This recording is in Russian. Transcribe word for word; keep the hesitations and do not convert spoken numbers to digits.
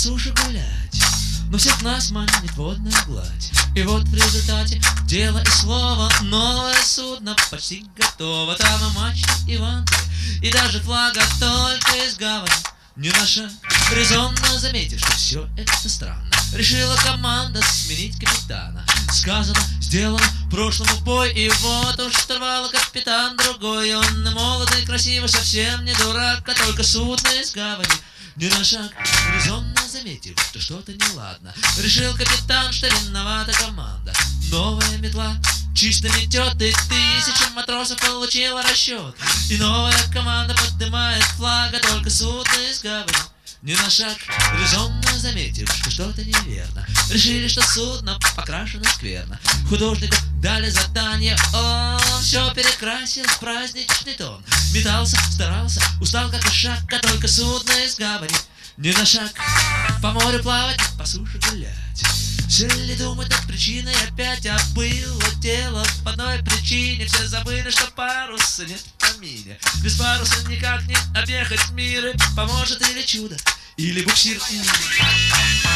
суше гулять, но всех нас манит водная гладь. И вот в результате дело и слово, новое судно почти готово. Там и мачта, и ванты, и даже флага только из гавани. Не на шаг, резонно заметив, что все это странно, решила команда сменить капитана. Сказано, сделано, прошлому бой, и вот уж оторвала капитан другой. Он молодой, красивый, совсем не дурак, а только судно из гавани. Не на шаг, резонно заметив, что что-то неладно, решил капитан, что виновата команда. Новая метла чисто метет, и тысяча матросов получила расчет. И новая команда поднимает флаг, а только судно из гавани. Не на шаг, резонно заметив, что что-то неверно, решили, что судно покрашено скверно. Художнику дали задание, он все перекрасил в праздничный тон. Метался, старался, устал как ишак, а только судно из гавани. Не на шаг, по морю плавать, по суше гулять. Все ли думать над причиной опять, а было дело по одной причине. Все забыли, что паруса нет в помине. Без паруса никак не объехать мир, и поможет или чудо, или буксир.